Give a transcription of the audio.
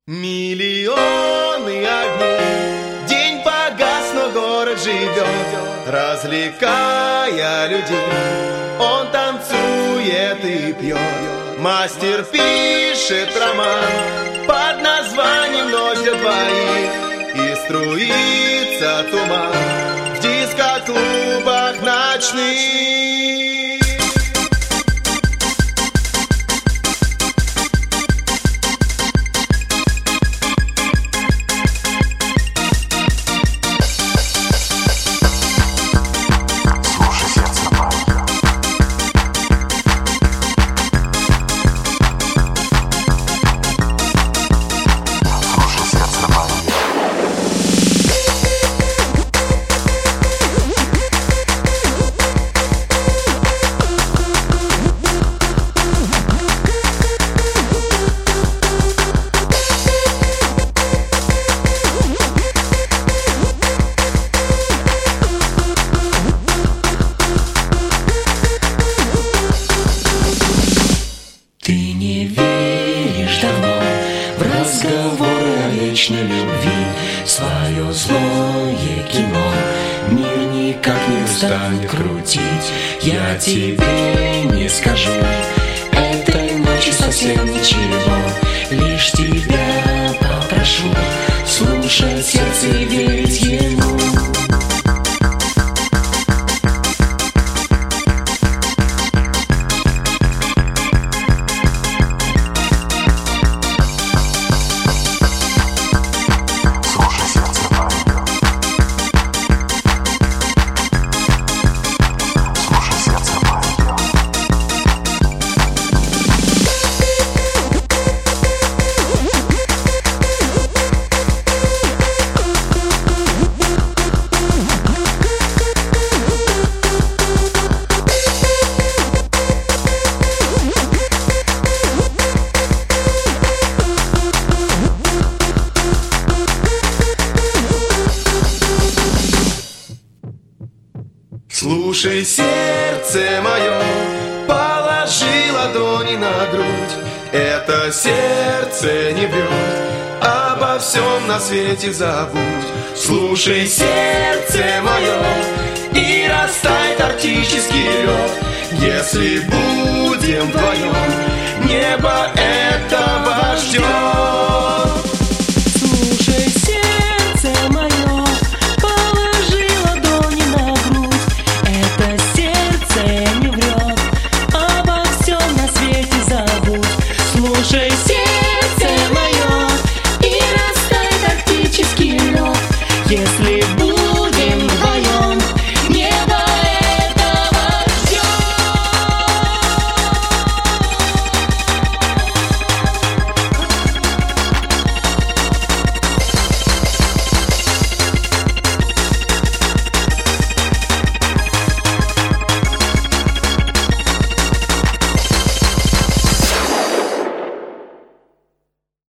Миллионы огней, день погас, но город живет, развлекая людей. Он танцует и пьет, мастер пишет роман под названием «Ночь для двоих». И струится туман в диско-клубах ночных. Ты не веришь давно в разговоры о вечной любви. Свое злое кино мир никак не устанет крутить. Я тебе не скажу этой ночью совсем ничего, лишь тебя попрошу слушать сердце и верить ему. Слушай, сердце мое, положи ладони на грудь. Это сердце не врет, обо всем на свете забудь. Слушай, сердце мое, и растает арктический лед. Если будем вдвоем, небо этого ждет.